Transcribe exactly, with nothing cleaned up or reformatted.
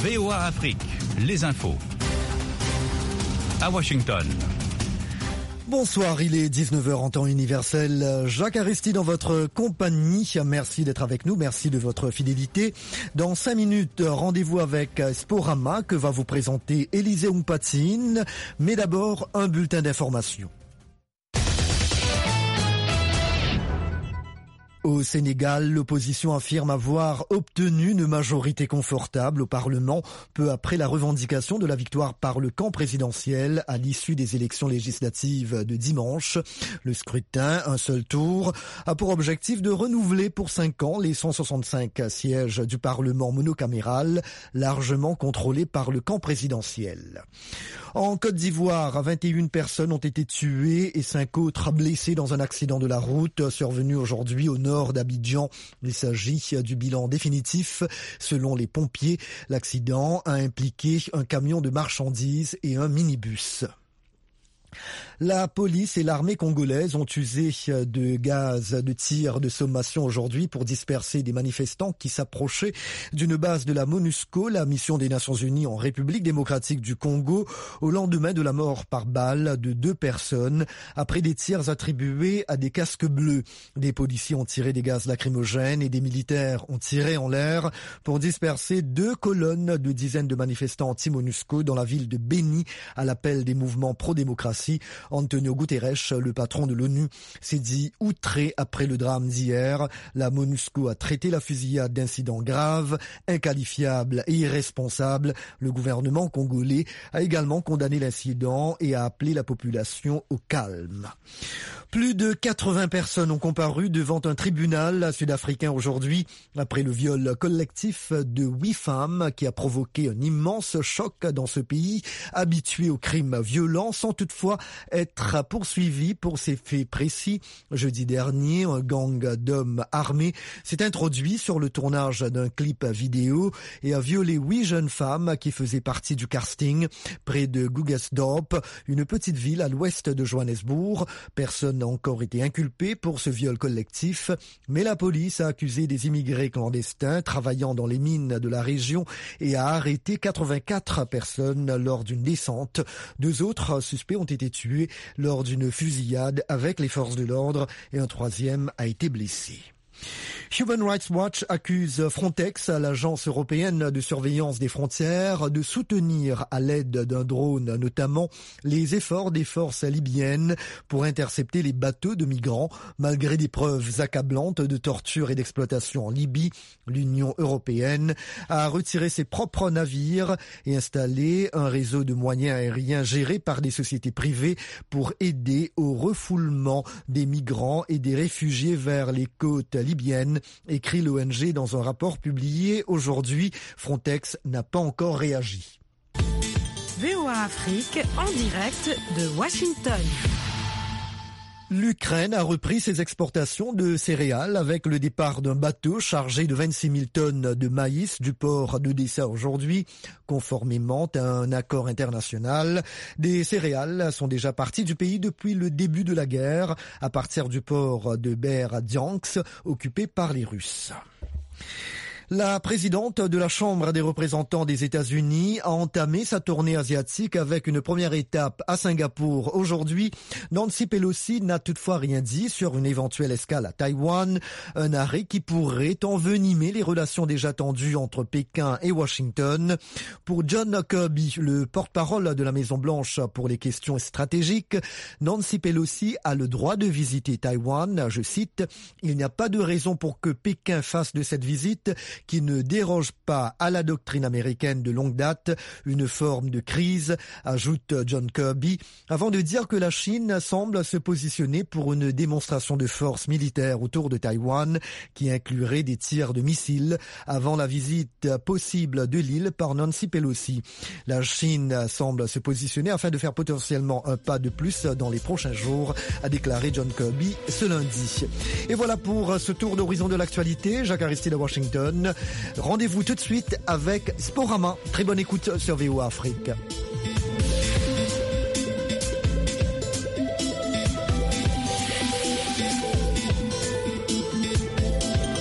V O A Afrique, les infos. À Washington. Bonsoir, il est dix-neuf heures en temps universel. Jacques Aristide dans votre compagnie. Merci d'être avec nous, merci de votre fidélité. Dans cinq minutes, rendez-vous avec Sporama que va vous présenter Élisée Oumpatine. Mais d'abord, un bulletin d'information. Au Sénégal, l'opposition affirme avoir obtenu une majorité confortable au Parlement peu après la revendication de la victoire par le camp présidentiel à l'issue des élections législatives de dimanche. Le scrutin, un seul tour, a pour objectif de renouveler pour cinq ans les cent soixante-cinq sièges du Parlement monocaméral, largement contrôlé par le camp présidentiel. En Côte d'Ivoire, vingt et une personnes ont été tuées et cinq autres blessées dans un accident de la route survenu aujourd'hui au nord d'Abidjan. Il s'agit du bilan définitif. Selon les pompiers, l'accident a impliqué un camion de marchandises et un minibus. La police et l'armée congolaise ont usé de gaz de tir de sommation aujourd'hui pour disperser des manifestants qui s'approchaient d'une base de la MONUSCO, la mission des Nations Unies en République démocratique du Congo, au lendemain de la mort par balle de deux personnes après des tirs attribués à des casques bleus. Des policiers ont tiré des gaz lacrymogènes et des militaires ont tiré en l'air pour disperser deux colonnes de dizaines de manifestants anti-MONUSCO dans la ville de Beni à l'appel des mouvements pro-démocratie. Antonio Guterres, le patron de l'ONU, s'est dit outré après le drame d'hier. La MONUSCO a traité la fusillade d'incident grave, inqualifiable et irresponsable. Le gouvernement congolais a également condamné l'incident et a appelé la population au calme. Plus de quatre-vingts personnes ont comparu devant un tribunal sud-africain aujourd'hui après le viol collectif de huit femmes qui a provoqué un immense choc dans ce pays habitué aux crimes violents sans toutefois être poursuivi pour ces faits précis. Jeudi dernier, un gang d'hommes armés s'est introduit sur le tournage d'un clip vidéo et a violé huit jeunes femmes qui faisaient partie du casting près de Krugersdorp, une petite ville à l'ouest de Johannesburg. Personne n'a encore été inculpé pour ce viol collectif, mais la police a accusé des immigrés clandestins travaillant dans les mines de la région et a arrêté quatre-vingt-quatre personnes lors d'une descente. Deux autres suspects ont été tués lors d'une fusillade avec les forces de l'ordre et un troisième a été blessé. Human Rights Watch accuse Frontex, l'agence européenne de surveillance des frontières, de soutenir à l'aide d'un drone notamment les efforts des forces libyennes pour intercepter les bateaux de migrants malgré des preuves accablantes de torture et d'exploitation en Libye. L'Union européenne a retiré ses propres navires et installé un réseau de moyens aériens géré par des sociétés privées pour aider au refoulement des migrants et des réfugiés vers les côtes libyennes, écrit l'O N G dans un rapport publié aujourd'hui. Frontex n'a pas encore réagi. V O A Afrique en direct de Washington. L'Ukraine a repris ses exportations de céréales avec le départ d'un bateau chargé de vingt-six mille tonnes de maïs du port d'Odessa aujourd'hui. Conformément à un accord international, des céréales sont déjà parties du pays depuis le début de la guerre, à partir du port de Berdyansk, occupé par les Russes. La présidente de la Chambre des représentants des États-Unis a entamé sa tournée asiatique avec une première étape à Singapour aujourd'hui. Nancy Pelosi n'a toutefois rien dit sur une éventuelle escale à Taïwan, un arrêt qui pourrait envenimer les relations déjà tendues entre Pékin et Washington. Pour John Kirby, le porte-parole de la Maison-Blanche pour les questions stratégiques, Nancy Pelosi a le droit de visiter Taïwan. Je cite, « Il n'y a pas de raison pour que Pékin fasse de cette visite qui ne déroge pas à la doctrine américaine de longue date, une forme de crise, ajoute John Kirby, avant de dire que la Chine semble se positionner pour une démonstration de force militaire autour de Taïwan qui inclurait des tirs de missiles avant la visite possible de l'île par Nancy Pelosi. La Chine semble se positionner afin de faire potentiellement un pas de plus dans les prochains jours, a déclaré John Kirby ce lundi. Et voilà pour ce tour d'horizon de l'actualité. Jacques Aristide à Washington. Rendez-vous tout de suite avec Sporama. Très bonne écoute sur V O A Afrique.